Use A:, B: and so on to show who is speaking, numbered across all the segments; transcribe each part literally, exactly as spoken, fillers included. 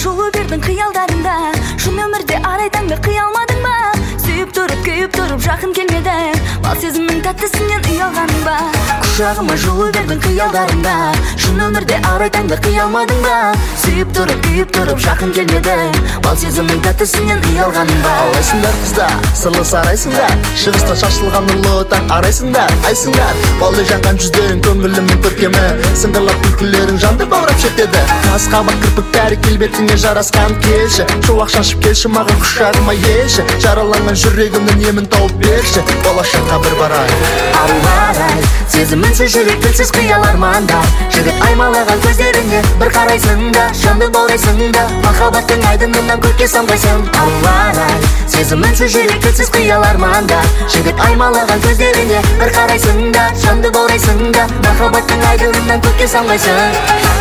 A: жолу бердің қиялдарыңда, шын өмірде арайдаңды қия алмадың ба? Сүйіп тұрып, күйіп тұрып жақын келмедің, бал сезімнің тәттісінен ұялғаның ба? Құшағыма жолу бердің қиялдарыңда, шын өмірде арайдаңды қия алмадың ба? Сүйіп тұрып, күйіп тұрып жақын келмедің, бал сезімнің тәттісінен ұялғаның ба?
B: Алайсыңдар қыздар, сырлы сарайсыңдар, шығыстан шашылған нұрлы таң арайсыңдар, айсыңдар, балдай жанған жүздерің көңілімнің көркемі, сыңғырлап күлкілерің жанды баурап шертеді. Қас қабақ кірпіктері келбетіңе жарасқан, келші, шуақ шашып келші маған құшағыма елші, жараланған жүрегімнің емін тауып берші, болашаққа бір барай.
A: Арай, сезімінсіз жүрек тілсіз қиял арманда, жігіт аймалаған көздеріңе бір қарайсың да, жанды баурайсың да, махаббаттың айдынынан көкке самғайсың. Арай, сезімінсіз жүрек тілсіз қиял арманда, жігіт аймалаған көздеріңе бір қарайсың да, жанды баурайсың да, махаббаттың айдынынан көкке самғайсың.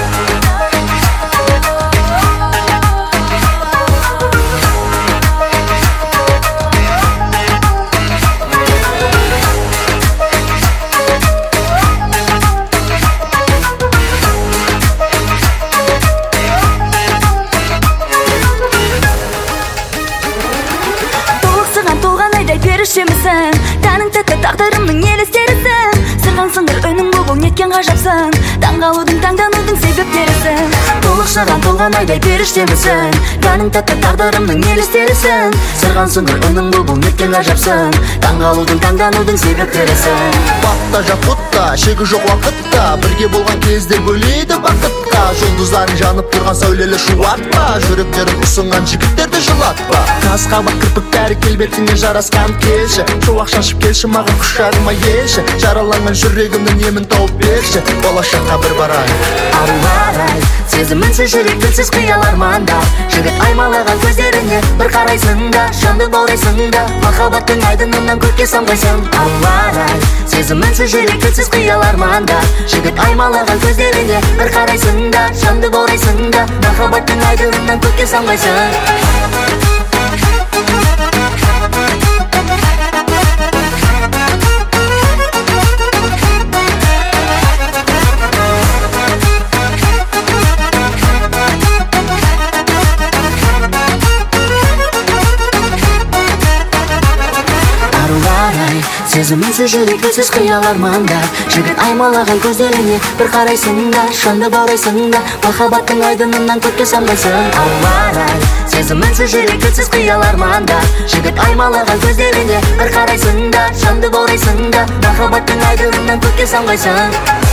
A: Періштемісің, тәнің тәтті тағдырымның елестерісің, сырған сыңғыр өнің бұл неткен ғажапсың, таңғалудың таңданудың себептерісің. Толықшаған толған айдай періштемісің, тәнің тәтті тағдырымның елестерісің, сырған сыңғыр өнің бұл неткен ғажапсың, таңғалудың таңданудың себептерісің.
B: Бақта жақұтта, шегі жоқ уақытта, бірге болған кездер бөлейді бақытқа, жұлдыздарын жанып тұрған сәулелі шуатпа, жүректерін ұсынған жігіттерді жылатпа. Қас қабақ кірпіктері келбетіңе жарасқан, келші, шуақ шашып келші маған құшағыма елші, жараланған жүрегімнің емін тауып берші, болашаққа бір барай.
A: Арай, сезімінсіз жүрек тілсіз қиял арманда, жігіт аймалаған көздеріңе бір қарайсың да, жанды баурайсың да, махаббаттың айдынынан көкке самғайсың. Арай, сезімінсіз жүрек тілсіз қиял арманда, жігіт аймалаған көздеріңе бір қарайсың да, жанды баурайсың да, махаббаттың айдынынан көкке самғайсың. Сезімінсіз жүрек тілсіз қиял арманда, жігіт аймалаған көздеріңе бір қарайсың да, жанды баурайсың да, махаббаттың айдынынан көкке самғайсың. Арай, сезімінсіз жүрек тілсіз қиял арманда, жігіт аймалаған көздеріңе бір қарайсың да, жанды баурайсың да, махаббаттың айдынынан көкке самғайсың.